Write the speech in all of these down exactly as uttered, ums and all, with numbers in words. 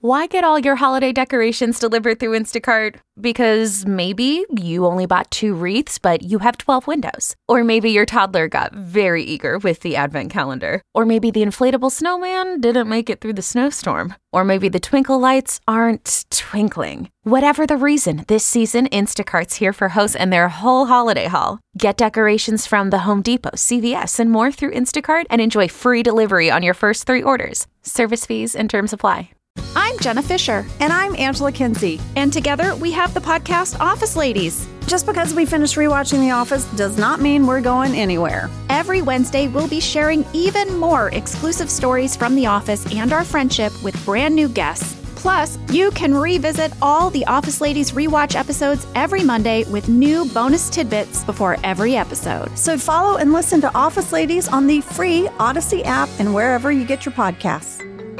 Why get all your holiday decorations delivered through Instacart? Because maybe you only bought two wreaths, but you have twelve windows. Or maybe your toddler got very eager with the advent calendar. Or maybe the inflatable snowman didn't make it through the snowstorm. Or maybe the twinkle lights aren't twinkling. Whatever the reason, this season, Instacart's here for hosts and their whole holiday haul. Get decorations from the Home Depot, C V S, and more through Instacart and enjoy free delivery on your first three orders. Service fees and terms apply. I'm Jenna Fisher. And I'm Angela Kinsey. And together we have the podcast Office Ladies. Just because we finished rewatching The Office does not mean we're going anywhere. Every Wednesday, we'll be sharing even more exclusive stories from The Office and our friendship with brand new guests. Plus, you can revisit all the Office Ladies rewatch episodes every Monday with new bonus tidbits before every episode. So follow and listen to Office Ladies on the free Odyssey app and wherever you get your podcasts.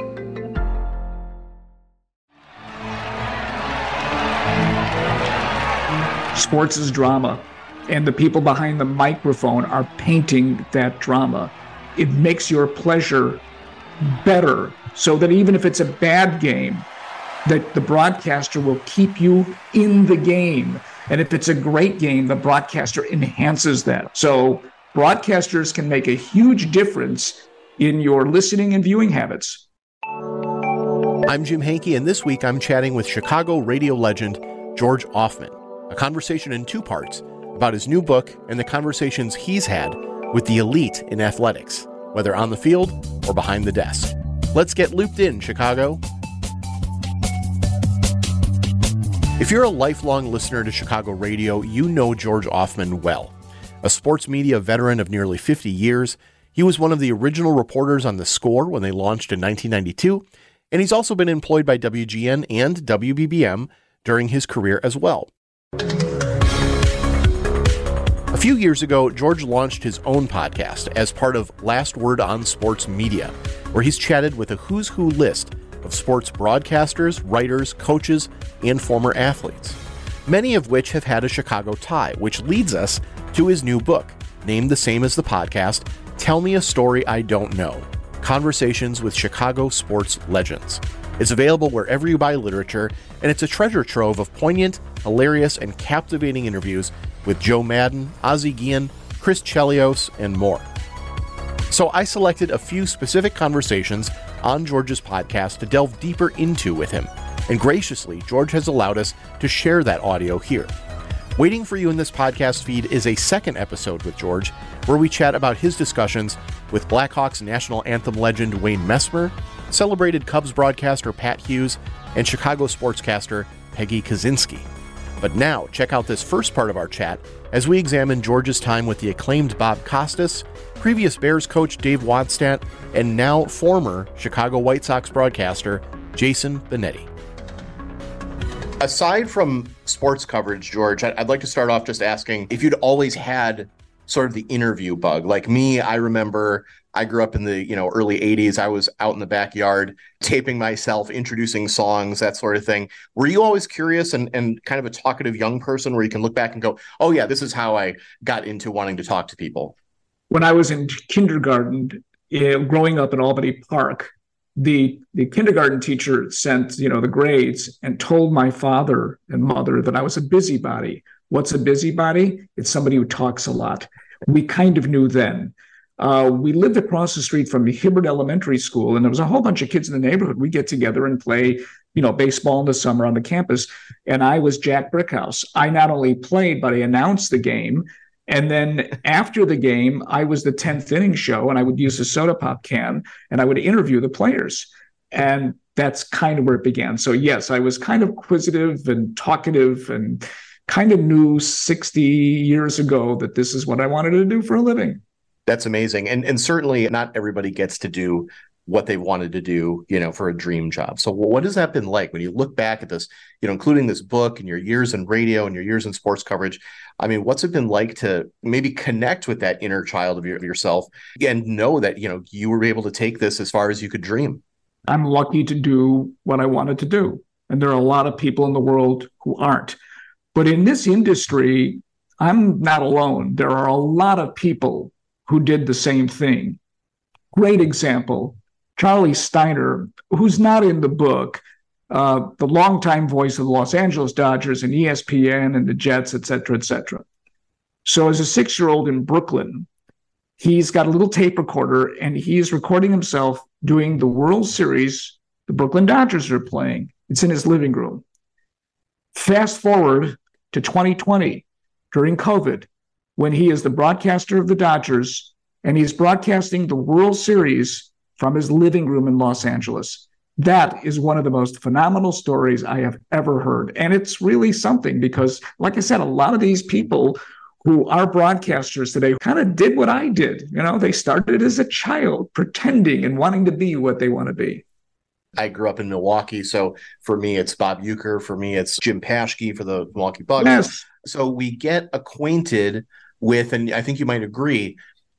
Sports is drama, and the people behind the microphone are painting that drama. It makes your pleasure better, so that even if it's a bad game, that the broadcaster will keep you in the game. And if it's a great game, the broadcaster enhances that. So broadcasters can make a huge difference in your listening and viewing habits. I'm Jim Hankey, and this week I'm chatting with Chicago radio legend George Ofman. A conversation in two parts about his new book and the conversations he's had with the elite in athletics, whether on the field or behind the desk. Let's get looped in, Chicago. If you're a lifelong listener to Chicago radio, you know George Ofman well. A sports media veteran of nearly fifty years, he was one of the original reporters on The Score when they launched in nineteen ninety-two, and he's also been employed by W G N and W B B M during his career as well. A few years ago, George launched his own podcast as part of Last Word on Sports Media, where he's chatted with a who's who list of sports broadcasters, writers, coaches, and former athletes, many of which have had a Chicago tie, which leads us to his new book, named the same as the podcast, Tell Me a Story I Don't Know, Conversations with Chicago Sports Legends. It's available wherever you buy literature, and it's a treasure trove of poignant, hilarious, and captivating interviews with Joe Madden, Ozzie Guillen, Chris Chelios, and more. So I selected a few specific conversations on George's podcast to delve deeper into with him, and graciously, George has allowed us to share that audio here. Waiting for you in this podcast feed is a second episode with George, where we chat about his discussions with Blackhawks national anthem legend Wayne Messmer, celebrated Cubs broadcaster Pat Hughes, and Chicago sportscaster Peggy Kaczynski. But now, check out this first part of our chat as we examine George's time with the acclaimed Bob Costas, previous Bears coach Dave Wadstadt, and now former Chicago White Sox broadcaster Jason Benetti. Aside from sports coverage, George, I'd like to start off just asking if you'd always had sort of the interview bug. Like me, I remember I grew up in the, you know, early eighties. I was out in the backyard taping myself, introducing songs, that sort of thing. Were you always curious and, and kind of a talkative young person where you can look back and go, oh yeah, this is how I got into wanting to talk to people? When I was in kindergarten, uh, growing up in Albany Park, the the kindergarten teacher sent, you know, the grades and told my father and mother that I was a busybody. What's a busybody? It's somebody who talks a lot. We kind of knew then. Uh, we lived across the street from the Hibbert Elementary School, and there was a whole bunch of kids in the neighborhood. We get together and play, you know, baseball in the summer on the campus. And I was Jack Brickhouse. I not only played, but I announced the game. And then after the game, I was the tenth inning show, and I would use a soda pop can, and I would interview the players. And that's kind of where it began. So yes, I was kind of inquisitive and talkative and kind of knew sixty years ago that this is what I wanted to do for a living. That's amazing. And and certainly not everybody gets to do what they wanted to do, you know, for a dream job. So what has that been like when you look back at this, you know, including this book and your years in radio and your years in sports coverage? I mean, what's it been like to maybe connect with that inner child of, your, of yourself and know that, you know, you were able to take this as far as you could dream? I'm lucky to do what I wanted to do. And there are a lot of people in the world who aren't. But in this industry, I'm not alone. There are a lot of people who did the same thing. Great example, Charlie Steiner, who's not in the book, uh, the longtime voice of the Los Angeles Dodgers and E S P N and the Jets, et cetera, et cetera. So as a six-year-old in Brooklyn, he's got a little tape recorder and he's recording himself doing the World Series the Brooklyn Dodgers are playing. It's in his living room. Fast forward to twenty twenty, during COVID, when he is the broadcaster of the Dodgers and he's broadcasting the World Series from his living room in Los Angeles. That is one of the most phenomenal stories I have ever heard. And it's really something because, like I said, a lot of these people who are broadcasters today kind of did what I did. You know, they started as a child pretending and wanting to be what they want to be. I grew up in Milwaukee, so for me, it's Bob Uecker. For me, it's Jim Paschke for the Milwaukee Bucks. Yes. So we get acquainted with, and I think you might agree,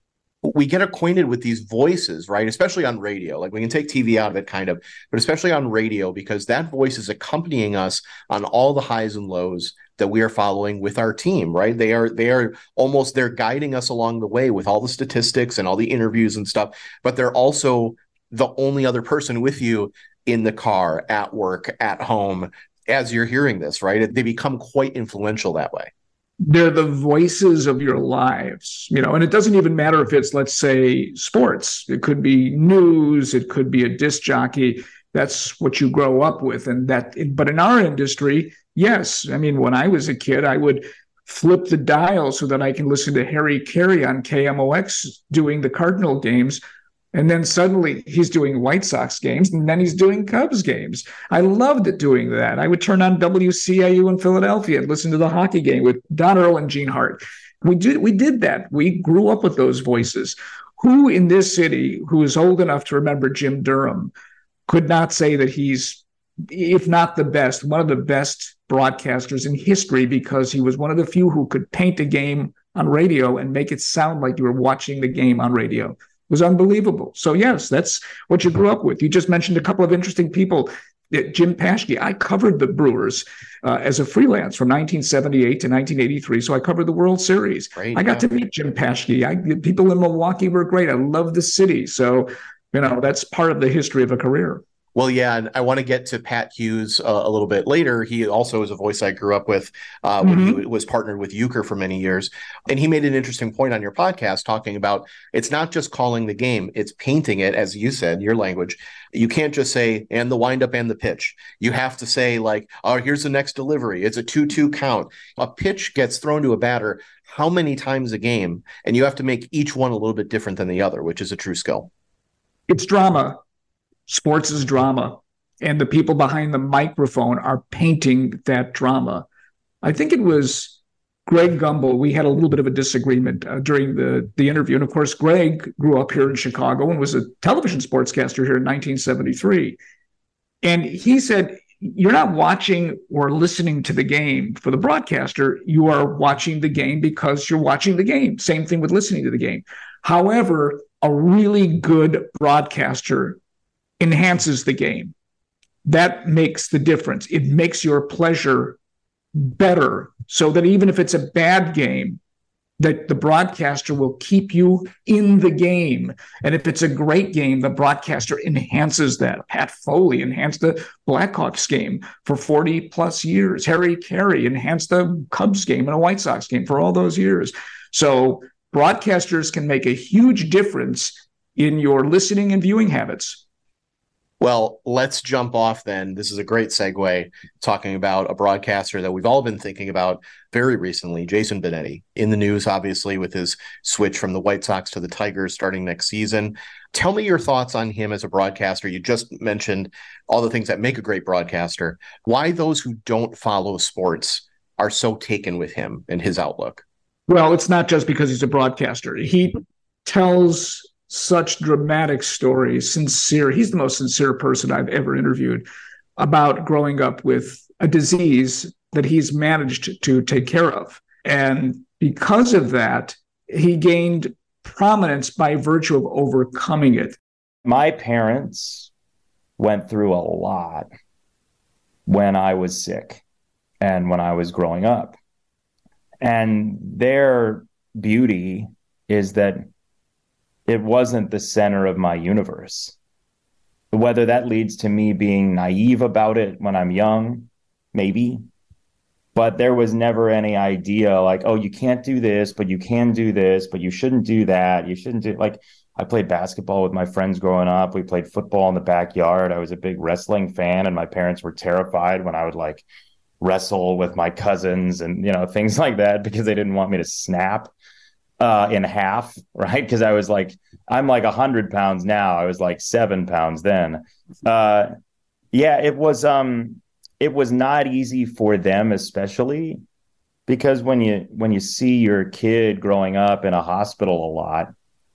we get acquainted with these voices, right? Especially on radio. Like we can take T V out of it kind of, but especially on radio, because that voice is accompanying us on all the highs and lows that we are following with our team, right? They are, they are almost, they're guiding us along the way with all the statistics and all the interviews and stuff, but they're also the only other person with you in the car, at work, at home, as you're hearing this, right? They become quite influential that way. They're the voices of your lives, you know, and it doesn't even matter if it's, let's say, sports. It could be news. It could be a disc jockey. That's what you grow up with. And that, but in our industry, yes. I mean, when I was a kid, I would flip the dial so that I can listen to Harry Carey on K M O X doing the Cardinal games. And then suddenly he's doing White Sox games, and then he's doing Cubs games. I loved it doing that. I would turn on W C I U in Philadelphia and listen to the hockey game with Don Earl and Gene Hart. We did, we did that. We grew up with those voices. Who in this city, who is old enough to remember Jim Durham, could not say that he's, if not the best, one of the best broadcasters in history, because he was one of the few who could paint a game on radio and make it sound like you were watching the game on radio. It was unbelievable. So yes, that's what you grew up with. You just mentioned a couple of interesting people. Jim Paschke. I covered the Brewers uh, as a freelance from nineteen seventy-eight to nineteen eighty-three. So I covered the World Series. Great, I got yeah. to meet Jim Paschke. I, people in Milwaukee were great. I love the city. So, you know, that's part of the history of a career. Well, yeah, and I want to get to Pat Hughes uh, a little bit later. He also is a voice I grew up with uh, when mm-hmm. he was partnered with Uecker for many years. And he made an interesting point on your podcast talking about it's not just calling the game, it's painting it, as you said, your language. You can't just say, and the windup and the pitch. You have to say, like, oh, here's the next delivery. It's a two two count. A pitch gets thrown to a batter how many times a game? And you have to make each one a little bit different than the other, which is a true skill. It's drama. Sports is drama, and the people behind the microphone are painting that drama. I think it was Greg Gumbel. We had a little bit of a disagreement uh, during the, the interview. And of course, Greg grew up here in Chicago and was a television sportscaster here in nineteen seventy-three. And he said, you're not watching or listening to the game for the broadcaster. You are watching the game because you're watching the game. Same thing with listening to the game. However, a really good broadcaster enhances the game. That makes the difference. It makes your pleasure better, so that even if it's a bad game, that the broadcaster will keep you in the game. And if it's a great game, the broadcaster enhances that. Pat Foley enhanced the Blackhawks game for forty plus years. Harry Carey enhanced the Cubs game and a White Sox game for all those years. So broadcasters can make a huge difference in your listening and viewing habits. Well, let's jump off then. This is a great segue, talking about a broadcaster that we've all been thinking about very recently, Jason Benetti, in the news, obviously, with his switch from the White Sox to the Tigers starting next season. Tell me your thoughts on him as a broadcaster. You just mentioned all the things that make a great broadcaster. Why those who don't follow sports are so taken with him and his outlook? Well, it's not just because he's a broadcaster. He tells such dramatic stories, sincere. He's the most sincere person I've ever interviewed about growing up with a disease that he's managed to take care of. And because of that, he gained prominence by virtue of overcoming it. My parents went through a lot when I was sick and when I was growing up. And their beauty is that it wasn't the center of my universe. Whether that leads to me being naive about it when I'm young, maybe. But there was never any idea like, oh, you can't do this, but you can do this, but you shouldn't do that. You shouldn't do like I played basketball with my friends growing up. We played football in the backyard. I was a big wrestling fan, and my parents were terrified when I would like wrestle with my cousins and, you know, things like that because they didn't want me to snap uh, in half, right? Because I was like, I'm like one hundred pounds now. I was like seven pounds then. Uh, yeah, it was um, it was not easy for them, especially because when you when you see your kid growing up in a hospital a lot,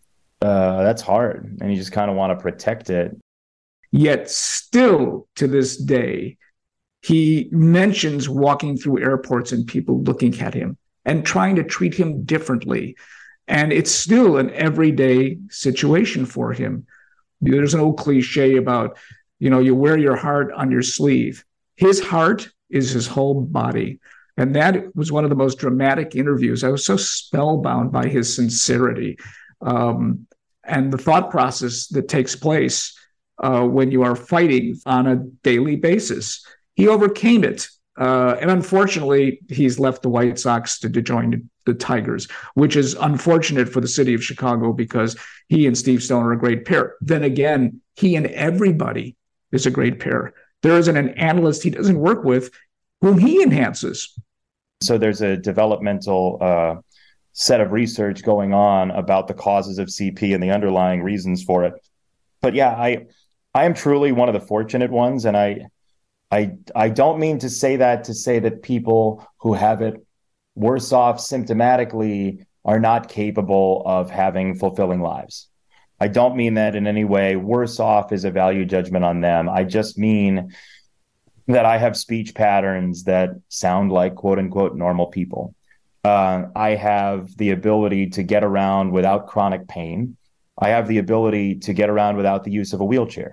uh, that's hard, and you just kind of want to protect it. Yet still to this day, he mentions walking through airports and people looking at him and trying to treat him differently. And it's still an everyday situation for him. There's an old cliche about, you know, you wear your heart on your sleeve. His heart is his whole body. And that was one of the most dramatic interviews. I was so spellbound by his sincerity um, and the thought process that takes place uh, when you are fighting on a daily basis. He overcame it. Uh, and unfortunately, he's left the White Sox to, to join the Tigers, which is unfortunate for the city of Chicago because he and Steve Stone are a great pair. Then again, he and everybody is a great pair. There isn't an analyst he doesn't work with whom he enhances. So there's a developmental uh, set of research going on about the causes of C P and the underlying reasons for it. But yeah, I I am truly one of the fortunate ones, and I I I don't mean to say that to say that people who have it worse off symptomatically are not capable of having fulfilling lives. I don't mean that in any way. Worse off is a value judgment on them. I just mean that I have speech patterns that sound like quote unquote normal people. Uh, I have the ability to get around without chronic pain. I have the ability to get around without the use of a wheelchair.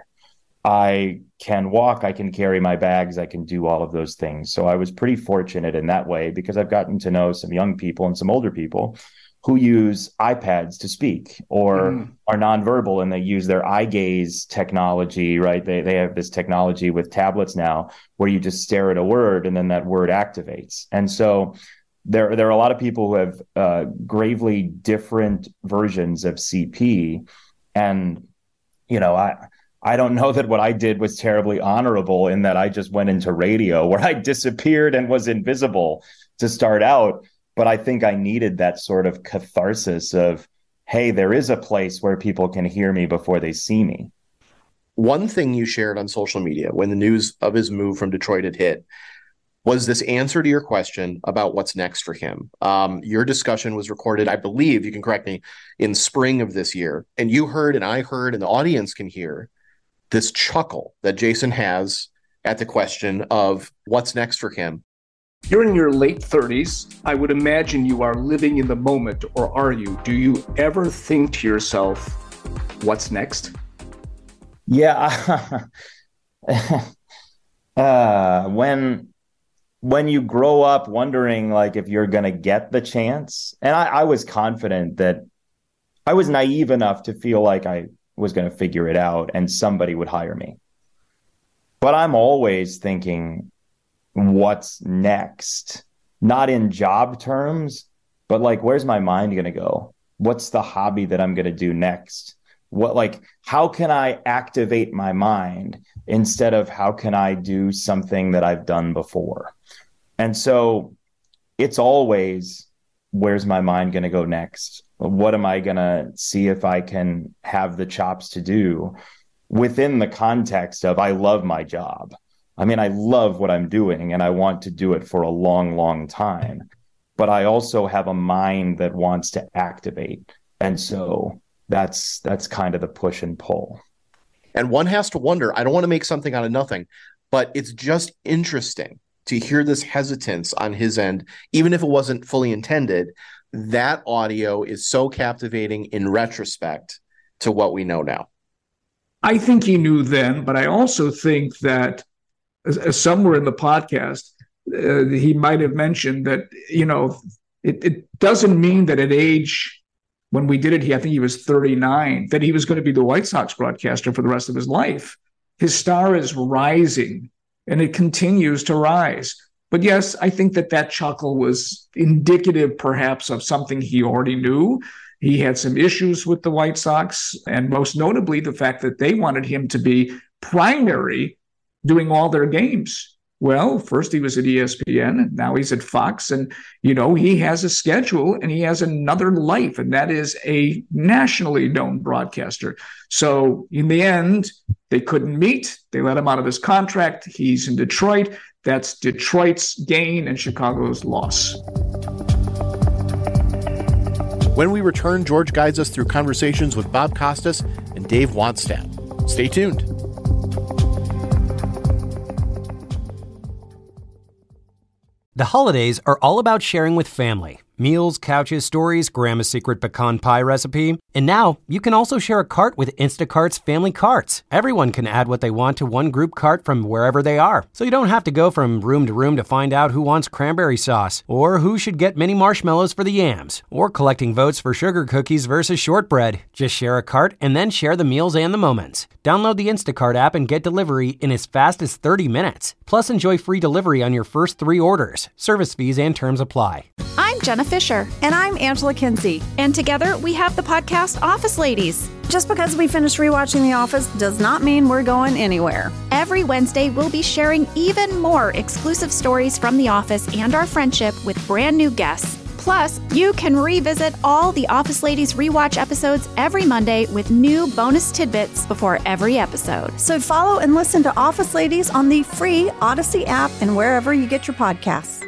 I can walk, I can carry my bags, I can do all of those things. So I was pretty fortunate in that way because I've gotten to know some young people and some older people who use iPads to speak or mm. are nonverbal and they use their eye gaze technology, right? They they have this technology with tablets now where you just stare at a word and then that word activates. And so there, there are a lot of people who have uh, gravely different versions of C P. And, you know, I... I don't know that what I did was terribly honorable in that I just went into radio where I disappeared and was invisible to start out. But I think I needed that sort of catharsis of, hey, there is a place where people can hear me before they see me. One thing you shared on social media when the news of his move from Detroit had hit was this answer to your question about what's next for him. Um, your discussion was recorded, I believe, you can correct me, in spring of this year. And you heard and I heard and the audience can hear this chuckle that Jason has at the question of what's next for him. You're in your late thirties. I would imagine you are living in the moment, or are you? Do you ever think to yourself, what's next? Yeah. uh, when when you grow up wondering like if you're going to get the chance, and I, I was confident that I was naive enough to feel like I was going to figure it out and somebody would hire me. But I'm always thinking, what's next? Not in job terms, but like, where's my mind going to go? What's the hobby that I'm going to do next? What, like, how can I activate my mind instead of how can I do something that I've done before? And so it's always, where's my mind going to go next? What am I going to see if I can have the chops to do within the context of I love my job. I mean, I love what I'm doing and I want to do it for a long, long time. But I also have a mind that wants to activate. And so that's that's kind of the push and pull. And one has to wonder, I don't want to make something out of nothing, but it's just interesting to hear this hesitance on his end, even if it wasn't fully intended. That audio is so captivating in retrospect to what we know now. I think he knew then, but I also think that uh, somewhere in the podcast, uh, he might have mentioned that, you know, it, it doesn't mean that at age, when we did it, he, I think he was thirty-nine, that he was going to be the White Sox broadcaster for the rest of his life. his star is rising, and it continues to rise. But yes, I think that that chuckle was indicative perhaps of something he already knew. He had some issues with the White Sox, and most notably the fact that they wanted him to be primary doing all their games. Well, first he was at E S P N, and now he's at Fox. And, you know, he has a schedule and he has another life, and that is a nationally known broadcaster. So in the end, they couldn't meet. They let him out of his contract. He's in Detroit. That's Detroit's gain and Chicago's loss. When we return, George guides us through conversations with Bob Costas and Dave Wannstedt. Stay tuned. The holidays are all about sharing with family. Meals, couches, stories, Grandma's secret pecan pie recipe. And now, you can also share a cart with Instacart's Family Carts. Everyone can add what they want to one group cart from wherever they are. So you don't have to go from room to room to find out who wants cranberry sauce, or who should get mini marshmallows for the yams, or collecting votes for sugar cookies versus shortbread. Just share a cart and then share the meals and the moments. Download the Instacart app and get delivery in as fast as thirty minutes. Plus, enjoy free delivery on your first three orders. Service fees and terms apply. I'm Jenna Fisher. And I'm Angela Kinsey. And together we have the podcast Office Ladies. Just because we finished rewatching The Office does not mean we're going anywhere. Every Wednesday, we'll be sharing even more exclusive stories from The Office and our friendship with brand new guests. Plus, you can revisit all the Office Ladies rewatch episodes every Monday with new bonus tidbits before every episode. So follow and listen to Office Ladies on the free Odyssey app and wherever you get your podcasts.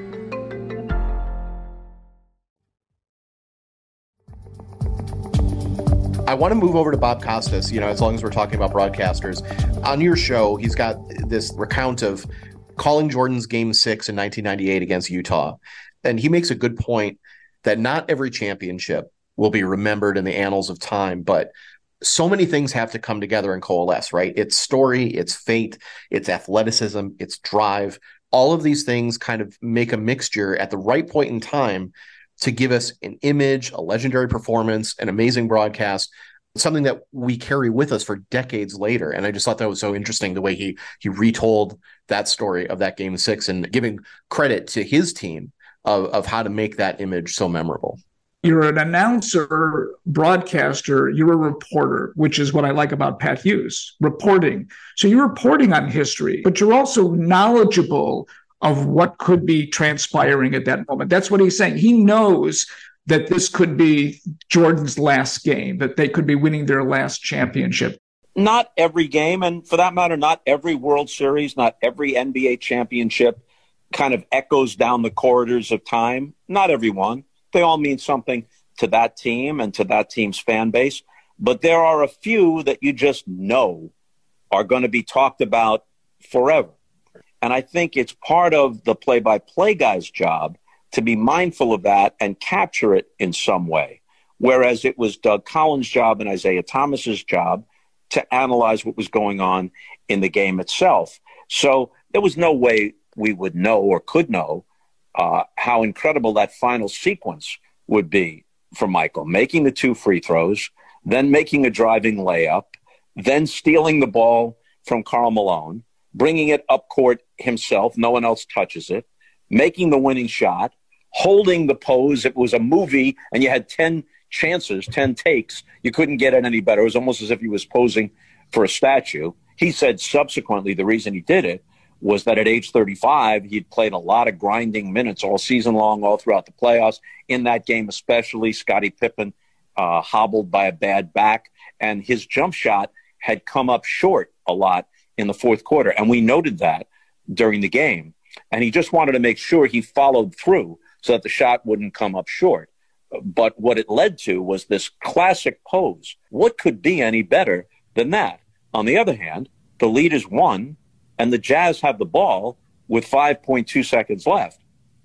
I want to move over to Bob Costas, you know, as long as we're talking about broadcasters. On your show, he's got this recount of calling Jordan's game six in nineteen ninety-eight against Utah. And he makes a good point that not every championship will be remembered in the annals of time, but so many things have to come together and coalesce, right? It's story, it's fate, it's athleticism, it's drive. All of these things kind of make a mixture at the right point in time to give us an image, a legendary performance, an amazing broadcast, something that we carry with us for decades later. And I just thought that was so interesting, the way he he retold that story of that game six and giving credit to his team of, of how to make that image so memorable. You're an announcer, broadcaster, you're a reporter, which is what I like about Pat Hughes, reporting. So you're reporting on history, but you're also knowledgeable of what could be transpiring at that moment. That's what he's saying. He knows that this could be Jordan's last game, that they could be winning their last championship. Not every game, and for that matter, not every World Series, not every N B A championship kind of echoes down the corridors of time. Not every one. They all mean something to that team and to that team's fan base. But there are a few that you just know are going to be talked about forever. And I think it's part of the play-by-play guy's job to be mindful of that and capture it in some way. Whereas it was Doug Collins' job and Isaiah Thomas's job to analyze what was going on in the game itself. So there was no way we would know or could know uh, how incredible that final sequence would be for Michael, making the two free throws, then making a driving layup, then stealing the ball from Karl Malone, bringing it up court himself, no one else touches it, making the winning shot, holding the pose. It was a movie, and you had ten chances, ten takes. You couldn't get it any better. It was almost as if he was posing for a statue. He said subsequently the reason he did it was that at age thirty-five, he'd played a lot of grinding minutes all season long, all throughout the playoffs. In that game especially, Scottie Pippen uh, hobbled by a bad back, and his jump shot had come up short a lot in the fourth quarter. And we noted that during the game. And he just wanted to make sure he followed through so that the shot wouldn't come up short. But what it led to was this classic pose. What could be any better than that? On the other hand, the lead is one, and the Jazz have the ball with five point two seconds left.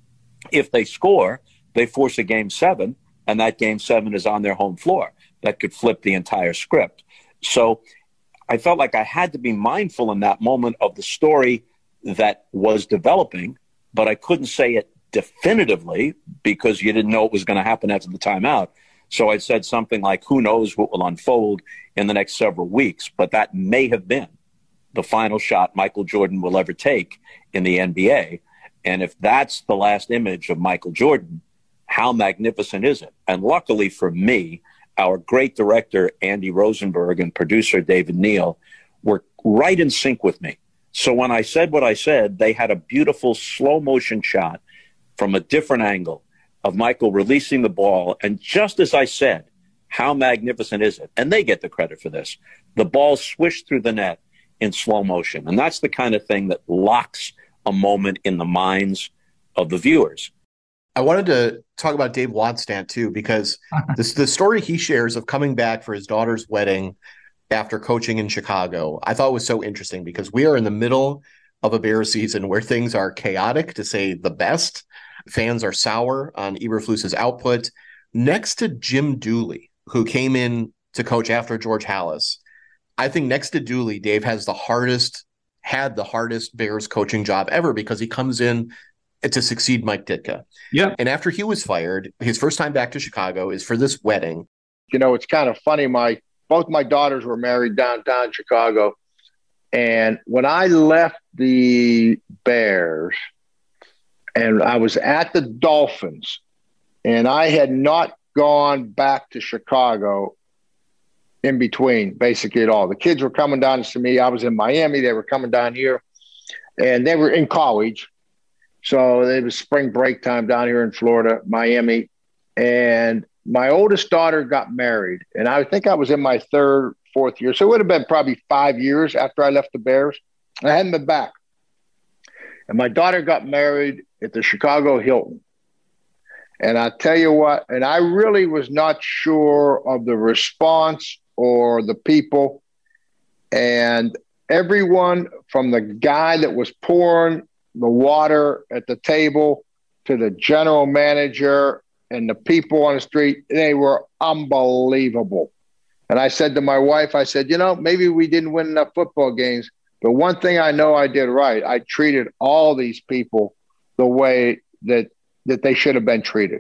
If they score, they force a game seven, and that game seven is on their home floor. That could flip the entire script. So I felt like I had to be mindful in that moment of the story that was developing, but I couldn't say it definitively because you didn't know what was going to happen after the timeout. So I said something like, who knows what will unfold in the next several weeks, but that may have been the final shot Michael Jordan will ever take in the N B A. And if that's the last image of Michael Jordan, how magnificent is it? And luckily for me, our great director, Andy Rosenberg, and producer, David Neal, were right in sync with me. So when I said what I said, they had a beautiful slow motion shot from a different angle of Michael releasing the ball. And just as I said, how magnificent is it? And they get the credit for this. The ball swished through the net in slow motion. And that's the kind of thing that locks a moment in the minds of the viewers. I wanted to talk about Dave Wannstedt too, because this the story he shares of coming back for his daughter's wedding after coaching in Chicago, I thought was so interesting because we are in the middle of a Bears season where things are chaotic, to say the best. Fans are sour on Eberflus's output. Next to Jim Dooley, who came in to coach after George Halas, I think next to Dooley, Dave has the hardest, had the hardest Bears coaching job ever because he comes in to succeed Mike Ditka. Yeah. And after he was fired, his first time back to Chicago is for this wedding. You know, it's kind of funny. My both my daughters were married downtown Chicago. And when I left the Bears and I was at the Dolphins and I had not gone back to Chicago in between basically at all. The kids were coming down to see me. I was in Miami. They were coming down here and they were in college. So it was spring break time down here in Florida, Miami. And my oldest daughter got married. And I think I was in my third, fourth year. So it would have been probably five years after I left the Bears. I hadn't been back. And my daughter got married at the Chicago Hilton. And I tell you what, and I really was not sure of the response or the people. And everyone from the guy that was pouring the water at the table to the general manager and the people on the street, they were unbelievable. And I said to my wife, I said, you know, maybe we didn't win enough football games, but one thing I know I did right, I treated all these people the way that that they should have been treated.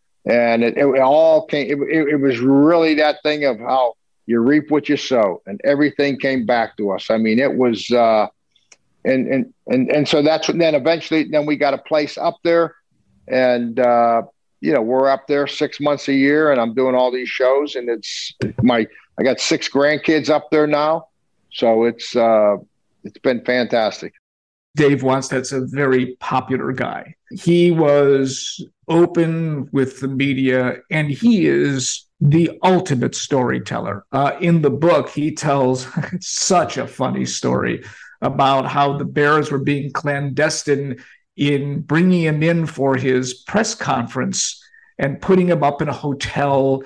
And it, it all came, it, it, it was really that thing of how you reap what you sow, and everything came back to us. I mean, it was, uh, and, and, and, and so that's what, then eventually, then we got a place up there, and, uh, you know, we're up there six months a year, and I'm doing all these shows, and it's my, I got six grandkids up there now. So it's, uh, it's been fantastic. Dave Wannstedt's a very popular guy. He was open with the media, and he is the ultimate storyteller. Uh, in the book, he tells such a funny story about how the Bears were being clandestine in bringing him in for his press conference and putting him up in a hotel.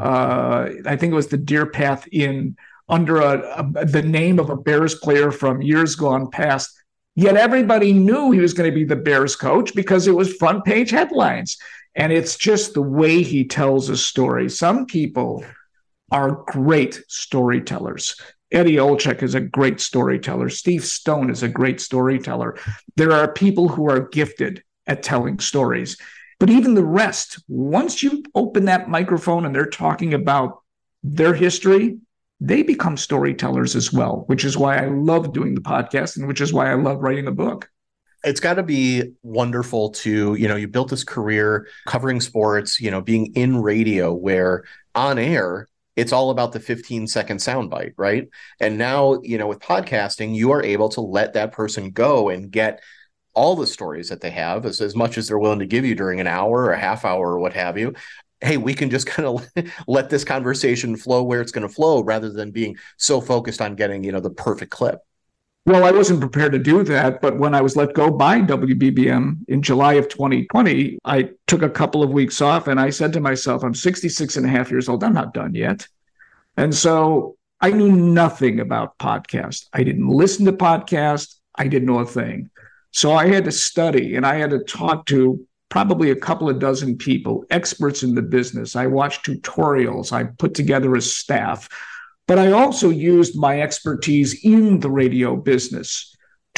Uh, I think it was the Deer Path Inn, under a, a, the name of a Bears player from years gone past. Yet everybody knew he was going to be the Bears coach because it was front page headlines. And it's just the way he tells a story. Some people are great storytellers. Eddie Olczyk is a great storyteller. Steve Stone is a great storyteller. There are people who are gifted at telling stories. But even the rest, once you open that microphone and they're talking about their history, they become storytellers as well, which is why I love doing the podcast and which is why I love writing the book. It's got to be wonderful to, you know, you built this career covering sports, you know, being in radio where on air, it's all about the fifteen second soundbite, right? And now, you know, with podcasting, you are able to let that person go and get all the stories that they have as, as much as they're willing to give you during an hour or a half hour or what have you. Hey, we can just kind of let this conversation flow where it's going to flow rather than being so focused on getting, you know, the perfect clip. Well, I wasn't prepared to do that, but when I was let go by W B B M in July of twenty twenty, I took a couple of weeks off and I said to myself, I'm sixty-six and a half years old. I'm not done yet. And so I knew nothing about podcasts. I didn't listen to podcasts. I didn't know a thing. So I had to study and I had to talk to probably a couple of dozen people, experts in the business. I watched tutorials. I put together a staff. But I also used my expertise in the radio business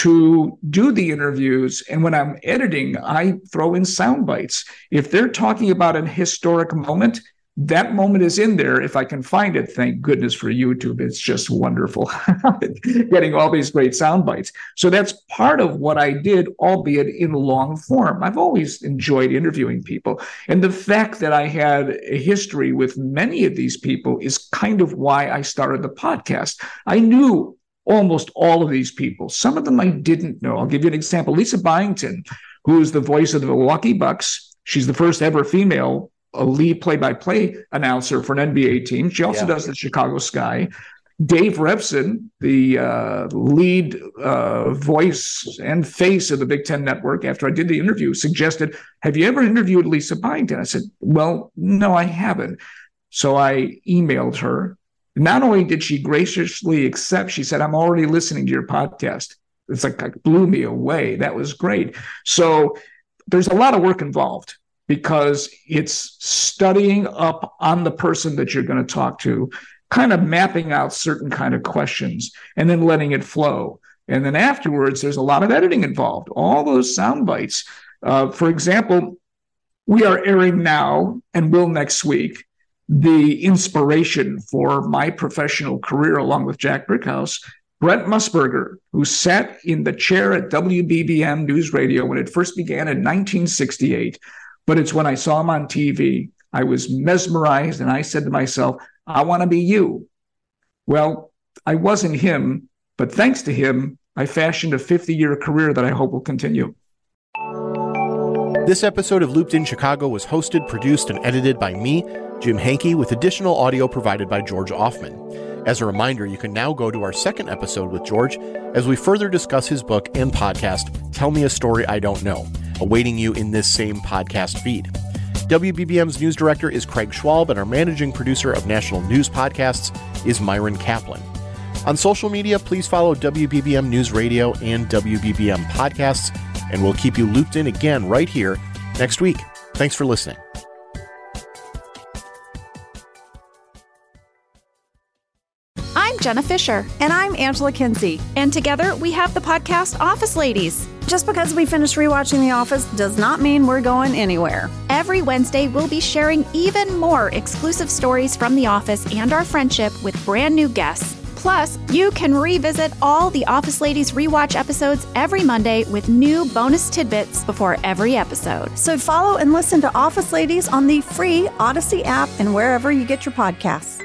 to do the interviews. And when I'm editing, I throw in sound bites. If they're talking about an historic moment, That moment is in there. If I can find it, thank goodness for YouTube. It's just wonderful getting all these great sound bites. So that's part of what I did, albeit in long form. I've always enjoyed interviewing people. And the fact that I had a history with many of these people is kind of why I started the podcast. I knew almost all of these people. Some of them I didn't know. I'll give you an example. Lisa Byington, who is the voice of the Milwaukee Bucks. She's the first ever female a lead play-by-play announcer for an N B A team. She also yeah. does the Chicago Sky. Dave Revson, the uh, lead uh, voice and face of the Big Ten Network, after I did the interview, suggested, have you ever interviewed Lisa Byington? I said, well, no, I haven't. So I emailed her. Not only did she graciously accept, she said, I'm already listening to your podcast. It's like, like blew me away. That was great. So there's a lot of work involved, because it's studying up on the person that you're going to talk to, kind of mapping out certain kind of questions, and then letting it flow. And then afterwards, there's a lot of editing involved, all those sound bites. Uh, for example, we are airing now and will next week the inspiration for my professional career, along with Jack Brickhouse, Brent Musburger, who sat in the chair at W B B M News Radio when it first began in nineteen sixty-eight. But it's when I saw him on T V, I was mesmerized, and I said to myself, I want to be you. Well, I wasn't him, but thanks to him, I fashioned a fifty-year career that I hope will continue. This episode of Looped in Chicago was hosted, produced, and edited by me, Jim Hankey, with additional audio provided by George Offman. As a reminder, you can now go to our second episode with George as we further discuss his book and podcast, Tell Me a Story I Don't Know, awaiting you in this same podcast feed. W B B M's news director is Craig Schwalb, and our managing producer of national news podcasts is Myron Kaplan. On social media, please follow W B B M News Radio and W B B M Podcasts, and we'll keep you looped in again right here next week. Thanks for listening. I'm Jenna Fisher. And I'm Angela Kinsey. And together we have the podcast Office Ladies. Just because we finished rewatching The Office does not mean we're going anywhere. Every Wednesday, we'll be sharing even more exclusive stories from The Office and our friendship with brand new guests. Plus, you can revisit all the Office Ladies rewatch episodes every Monday with new bonus tidbits before every episode. So follow and listen to Office Ladies on the free Odyssey app and wherever you get your podcasts.